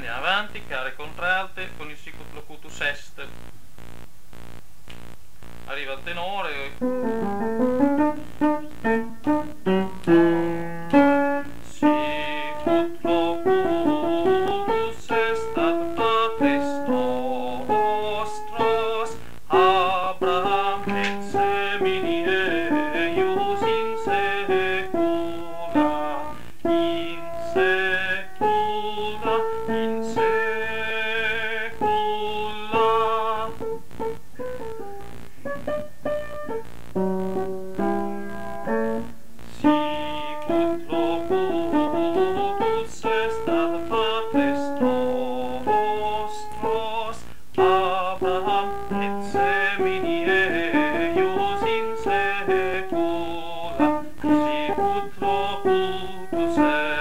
Andiamo avanti, care contralte, con il sicut locutus est. Arriva il tenore. Sicut locutus est ad patres nostros, Abraham et semini eius in secula, in secula, in secula. Sicut locutus est ad patres nostros, Abraham et semini eius in secula, sicut locutus est